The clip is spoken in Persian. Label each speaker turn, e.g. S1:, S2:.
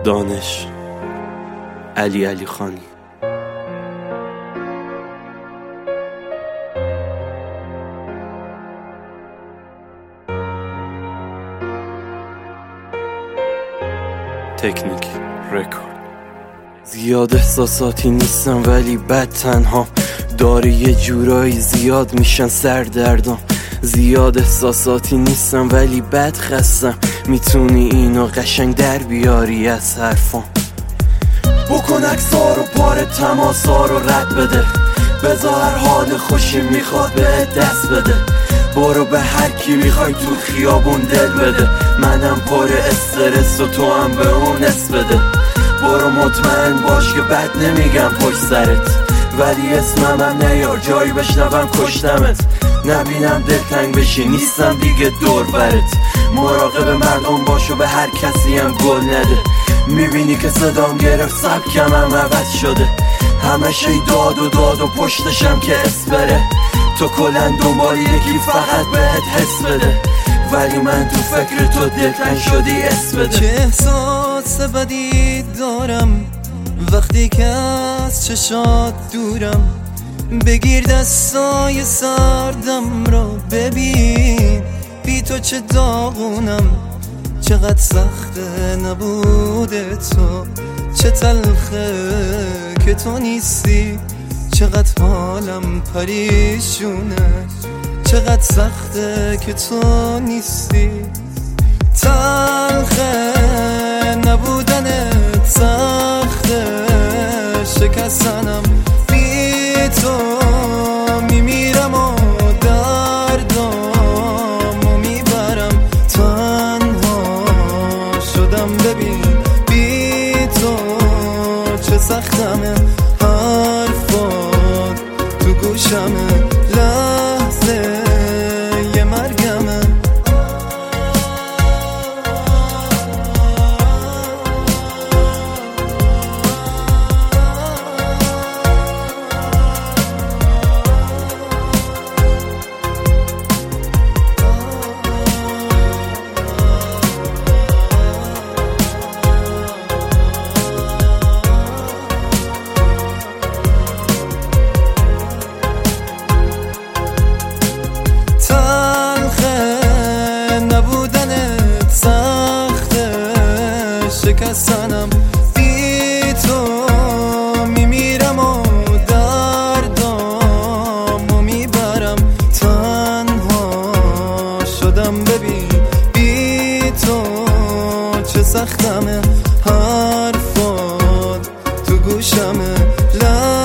S1: دانش علی خانی. تکنیک رکورد. زیاد احساساتی نیستم ولی بد تنها، داره یه جورایی زیاد میشن سردردام. زیاد احساساتی نیستم ولی بد خستم، میتونی اینو قشنگ در بیاری از حرفام. بکن اکسا رو پاره، تماسا رو رد بده، بذار حال خوشی میخواد به دست بده. برو به هر کی میخوای تو خیابون دل بده، منم پر استرس و تو هم به اون اس بده. برو مطمئن باش که بد نمیگم پشت سرت، ولی اسمم نیار جایی بشنوم کشتمت. نبینم دلتنگ بشی نیستم دیگه دور برت، مراقب مردم باش و به هر کسی هم گل نده. میبینی که صدام گرفت سبکم هم عوض شده، همش ای داد و پشتشم که اسپره. تو کلن دنبال یکی فقط بهت حس بده، ولی من تو فکر تو دلتنگ شدی اس بده.
S2: چه احساس بدی دارم وقتی که از چشات دورم، بگیر دستای سردم رو ببین، بی تو چه داغونم. چقدر سخته نبوده تو، چه تلخه که تو نیستی. چقدر حالم پریشونه، چقدر سخته که تو نیستی. تلخه نبودنت سخته، شکستنم بی تو میمیرم و دردامو میبرم. تنها شدم ببین بی تو چه سختمه، حرفات تو گوشمه، لحظه یه مرگمه. نبودنت سخته، شکستنم بی تو میمیرم و دردامو میبرم. تنها شدم ببین بی تو چه سختمه، حرفات تو گوشمه.